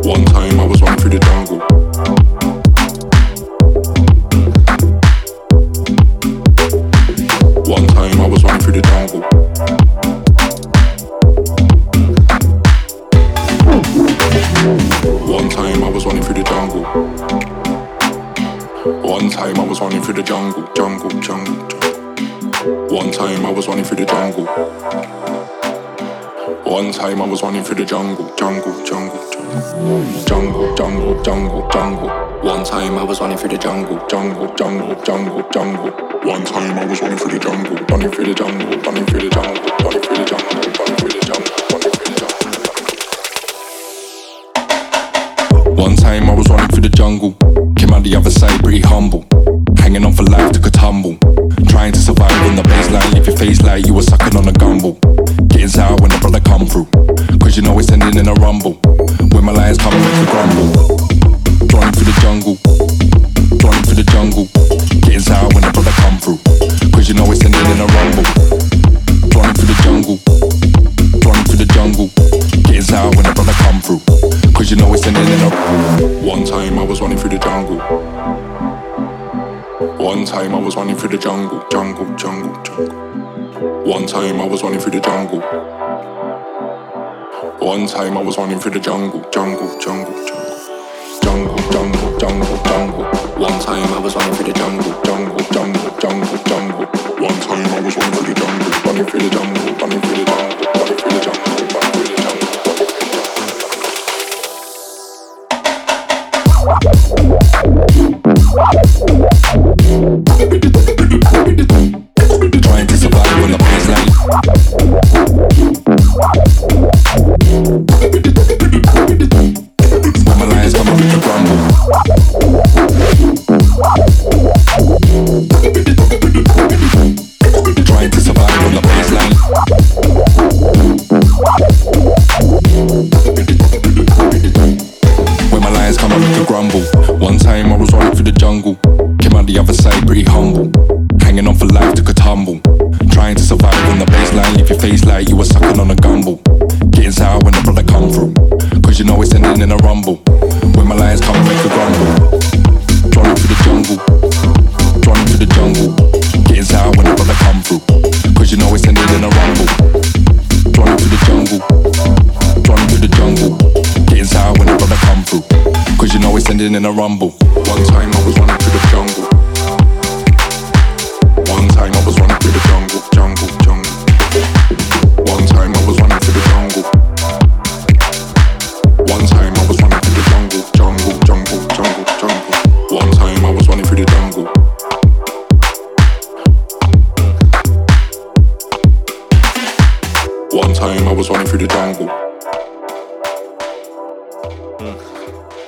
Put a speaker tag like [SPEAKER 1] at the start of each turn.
[SPEAKER 1] One time I was running through the jungle. One time I was running through the jungle. One time I was running through the jungle. One time I was running through the jungle, jungle, jungle, jungle. One time I was running through the jungle. One time I was running through the jungle, jungle, jungle, jungle, jungle, jungle, jungle. One time I was running through the jungle, jungle, jungle, jungle, jungle. One time I was running through the jungle, running through the jungle, running through the jungle, running through the jungle, running through the jungle, running through the jungle. One time I was running through the jungle, came out the other side pretty humble, hanging on for life, took a tumble, trying to survive on the baseline, leave your face like you were sucking on a gumbo. Getting sour when the brother come through, cause you know it's ending in a rumble. When my lions come and make you grumble. Running through the jungle, running through the jungle. Getting sour when the brother come through, cause you know it's ending in a rumble. Running through the jungle, running through the jungle. Getting sour when the brother come through, cause you know it's ending in a rumble. One time I was running through the jungle. One time I was running through the jungle, jungle, jungle, jungle. One time I was running through the jungle. One time I was running through the jungle, jungle, jungle, jungle. Jungle, jungle, jungle, jungle. One time I was running through the jungle, jungle, jungle, jungle, jungle. One time I was running through the jungle, running through the jungle, running through the jungle, running through the jungle, running through the jungle. Trying to survive on the baseline. When my lions come up with the rumble. Trying to survive on the baseline. When my lions come up with the grumble. One time I was running through the jungle, came out the other side pretty humble, hanging on for life, took a tumble, trying to survive on the baseline, leave your face like you were sucking on a gumbo. Getting sour when the brother come through, cause you know it's ending in a rumble. When my lions come and make a grumble. Running through the jungle, running through the jungle. Getting sour when the brother come through, cause you know it's ending in a rumble. Running through the jungle, running through the jungle. Getting sour when the brother come through, cause you know it's ending in a rumble. One time I was running through the jungle. One time I was running through the jungle, jungle, jungle. One time I was running through the jungle. One time I was running through the jungle, jungle, jungle, jungle, jungle. One time I was running through the jungle. One time I was running through the jungle.